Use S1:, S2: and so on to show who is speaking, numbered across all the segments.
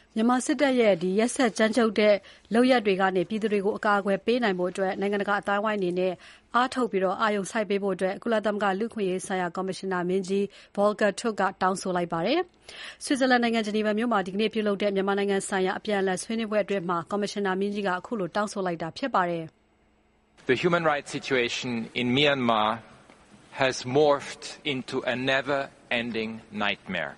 S1: မြန်မာစစ်တပ်ရဲ့ရက်စက်ကြမ်းကြုတ်တဲ့လုပ်ရပ်တွေကနေပြည်သူတွေကိုအကာအကွယ်ပေးနိုင်ဖို့နိုင်ငံတကာအသိုင်းအဝိုင်းအနေနဲ့အားထုတ်ပြီးအာရုံစိုက်ပေးဖို့ကုလသမဂ္ဂလူ့အခွင့်အရေးဆိုင်ရာကော်မရှင်နာမင်းကြီး Volker Turk ကတောင်းဆိုလိုက်ပါတယ်။ Switzerland နိုင်ငံ Geneva မြို့မှာဒီနေ့ပြုလုပ်တဲ့မြန်မာနိုင်ငံဆိုင်ရာအပြန်အလှန်ဆွေးနွေးပွဲအတွင်းကော်မရှင်နာမင်းကြီးကအခုလိုတောင်းဆိုလိုက်တာဖြစ်ပါတယ်။
S2: The human rights situation in Myanmar has morphed into a never-ending nightmare.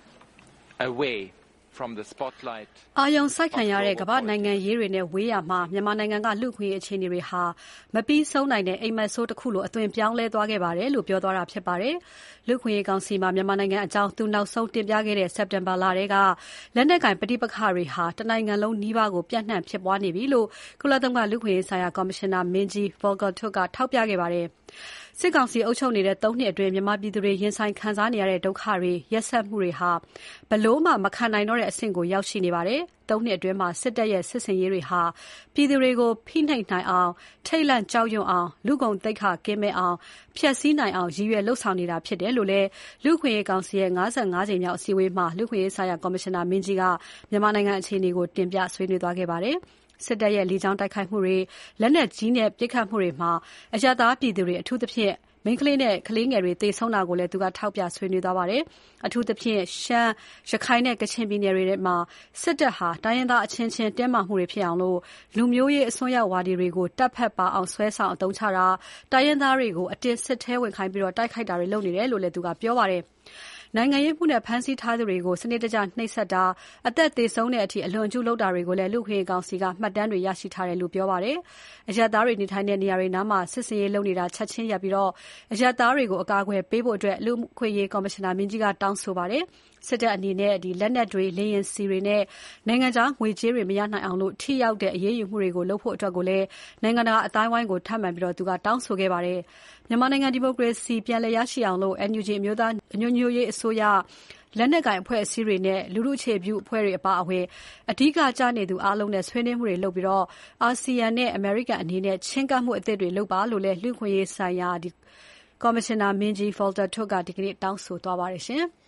S2: Away from the spotlight.
S1: အာရုံစိုက်ခံရတဲ့ကမ္ဘာနိုင်ငံရေးတွေနဲ့ဝေးရာမှာမြန်မာနိုင်ငံကလူ့အခွင့်အရေးအခြေအနေတွေဟာမပြီးဆုံးနိုင်တဲ့အိမ်မက်ဆိုးတစ်ခုလိုအသွင်ပြောင်းလဲသွားခဲ့ပါတယ်လို့ပြောသွားတာဖြစ်ပါတယ်။လူ့အခွင့်အရေးကောင်စီမှာမြန်မာနိုင်ငံအကြောင်းသူနောက်ဆုံးတင်ပြခဲ့တဲ့စက်တင်ဘာလထဲကလက်နက်ကိုင်ပဋိပက္ခတွေဟာတနိုင်ငံလုံးနီးပါးကိုပြန့်နှံ့ဖြစ်ပွားနေပြီလို့ကုလသမဂ္ဂလူ့အခွင့်အရေးဆိုင်ရာကော်မရှင်နာမင်းကြီး Volker Turk ကထောက်ပြခဲ့ပါတယ်။စစ်ကောင်စီအုပ်ချုပ်နေတဲ့3နှစ်အတွင်းမြန်မာပြည်သူတွေရင်ဆိုင်ခံစားနေရတဲ့ဒုက္ခတွေရက်စက်မှုတွေဟာဘလို့မှမခံနိုင်တော့တဲ့အဆင့်ကိုရောက်ရှိနေပါတယ်။3နှစ်အတွင်းမှာစစ်တပ်ရဲ့စစ်ဆင်ရေးတွေဟာပြည်သူတွေကိုဖိနှိပ်နိုင်အောင်ထိတ်လန့်ကြောက်ရွံ့အောင်လူကုန်သိက္ခာကင်းမဲ့အောင်ဖျက်ဆီးနိုင်အောင်ရည်ရွယ်လှုပ်ဆောင်နေတာဖြစ်တယ်လို့လည်းလူ့အခွင့်အရေးကောင်စီရဲ့55ကြိမ်မြောက်အစည်းအဝေးမှာလူ့အခွင့်အရေးဆိုင်ရာကော်မရှင်နာမင်းကြီးကမြန်မာနိုင်ငံအခြေအနေကိုတင်ပြဆွေးနွေးသွားခဲ့ပါတယ်။စစ်တပ်ရဲ့လေကြောင်းတိုက်ခိုက်မှုတွေလက်နက်ကြီးနဲ့ပစ်ခတ်မှုတွေမှာအရပ်သားပြည်သူတွေအထူးသဖြင့်မိန်းကလေးနဲ့ကလေးငယ်တွေသေဆုံးတာကိုလည်းသူကထောက်ပြဆွေးနွေးသွားပါတယ်။အထူးသဖြင့်ရှမ်းရခိုင်နဲ့ကချင်ပြည်နယ်တွေမှာစစ်တပ်ဟာတိုင်းရင်းသားအချင်းချင်းတင်းမာမှုတွေဖြစ်အောင်လူမျိုးရေးအစွန်းရောက်ဝါဒီတွေကိုတပ်ဖက်ပါအောင်ဆွဲဆောင်အသုံးချတာတိုင်းရင်းသားတွေကိုအတင်းစစ်ထဲဝင်ခိုင်းပြီးတိုက်ခိုက်တာတွေလုပ်နေတယ်လို့လည်းသူကပြောပါတယ်။နိုင်ငံရေးမှုနဲ့ဖမ်းဆီးထားသူတွေကိုစနစ်တကျနှိပ်စက်တာအသက်သေဆုံးတဲ့အထိအလွန်အကျူးလုပ်တာတွေကိုလည်းလူ့အခွင့်အရေးကောင်စီကမှတ်တမ်းတွေရရှိထားတယ်လို့ပြောပါတယ်။အရပ်သားတွေနေထိုင်တဲ့နေရာတွေနားမှာစစ်စင်ရေးလုပ်နေတာချက်ချင်းရပ်ပြီးအရပ်သားတွေကိုအကာအကွယ်ပေးဖို့လူ့အခွင့်အရေးကော်မရှင်နာမင်းကြီးကတောင်းဆိုပါတယ်။စစ်တပ်အနေနဲ့လက်နက်တွေလေယာဉ်ဆီတွေနဲ့နိုင်ငံခြားငွေကြေးတွေမရနိုင်အောင်ထိရောက်တဲ့အရေးယူမှုတွေကိုလုပ်ဖို့ကိုလည်းနိုင်ငံတကာအသိုင်းအဝိုင်းကိုထပ်မံပြီးသူကတောင်းဆိုခဲ့ပါတယ်။မြန်မာနိုင်ငံဒီမိုကရေစီပြန်လည်ရရှိအောင်NUG အမျိုးသားညွတ်ညွတ်ရေးအစိုးရလက်နက်ကိုင်အဖွဲ့အစည်းတွေနဲ့လူထုအခြေပြုအဖွဲ့တွေအပါအဝင်အဓိကကျနေသူအားလုံးနဲ့ဆွေးနွေးမှုတွေလုပ်ပြီးအာဆီယံနဲ့အမေရိကန်အနေနဲ့ချဉ်းကပ်မှုအသစ်တွေလုပ်ပါလို့လည်းလူ့အခွင့်အရေးဆိုင်ရာကော်မရှင်နာမင်းကြီး Volker Turk ကဒီကနေ့တောင်းဆိုသွားပါတယ်ရှင်။